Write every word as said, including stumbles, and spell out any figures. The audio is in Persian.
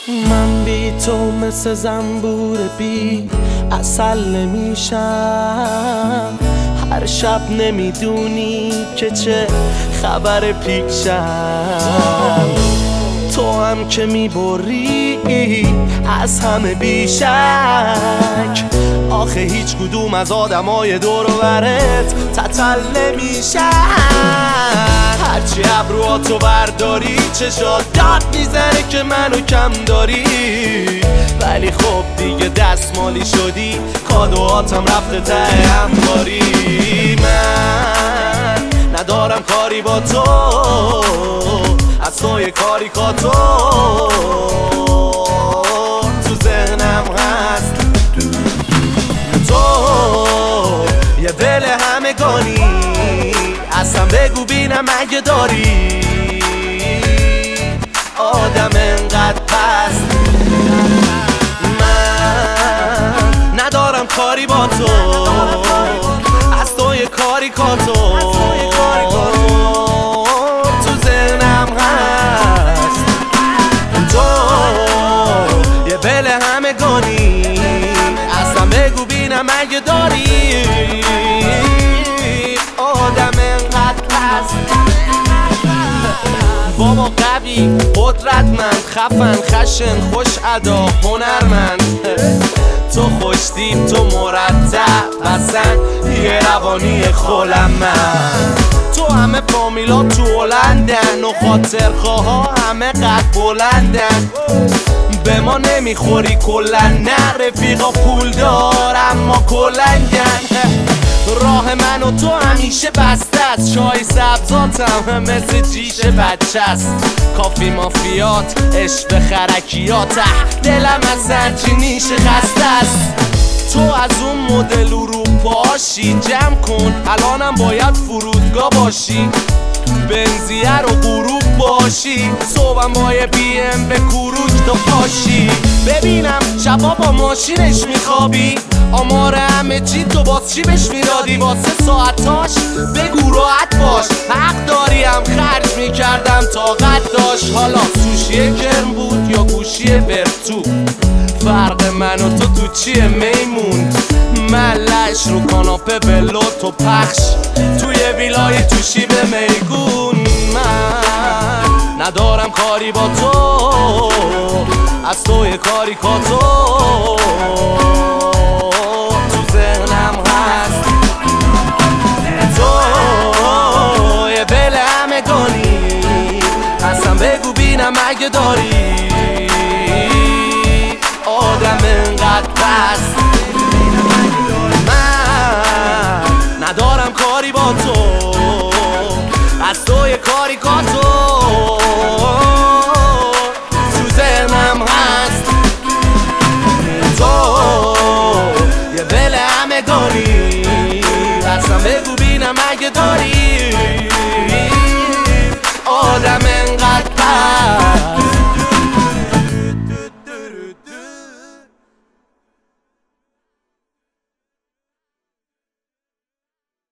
من بی تو مثل زنبور بی عسل نمیشم، هر شب نمیدونی که چه خبر پیشم. تو هم که میبری از همه بیشک، آخه هیچ کدوم از آدمای دور و برت تتل نمیشن. هرچی ابروهاتو برداری چشات داد میزنه که منو کم داری، ولی خب دیگه دستمالی شدی، کادوهاتم رفته ته انباری. من ندارم کاری با تو، از توی کاریکاتور تو ذهنم هست. تو یه دل همگانی، اصلا بگو بینم اگه داری آدم انقدر پست. من ندارم کاری با تو، از توی کاریکاتور تو ذهنم هست. تو یه بل همگانی، اصلا بگو بینم اگه داری آدم انقدر پست. بابا قوی، قدرتمند، خفن، خشن، خوش ادا، هنرمند، تو خوشتیب، تو مرتب، اصلا یه روانی خولم. من تو همه فامیلا تو هلندن و خاطرخواها همه قد بلندن، به ما نمیخوری کلن، نه رفیقا پول دار اما کلنگن. راه من و تو همیشه بسته است، چای سبزاتم مثل جیش بچه است. کافی مافیات، عشق خرکیات، دلم از هرچی نیشه خسته است. تو از اون مدل اروپاشی، جمع کن الانم باید فرودگاه باشی، بنزیه رو غروب باشی، صبحم با یه بی ام به کوروک تو پاشی. ببینم شبا با ماشینش میخوابی، آمار همه چی تو باز چی بهش میدادی واسه ساعتاش؟ بگو راحت باش، حق داریم خرج میکردم طاقت داشت. حالا سوشی کرم بود یا گوشی برتو، فرق من و تو تو چیه میمون؟ ملش رو کاناپه بلو تو پخش، توی ویلای تو شیب میگون. من ندارم کاری با تو، از توی کاریکاتور تو ذهنم هست. تو یه بل همگانی، اصلا بگو بینم اگه داری آدم انقدر پست. من ندارم کاری با تو،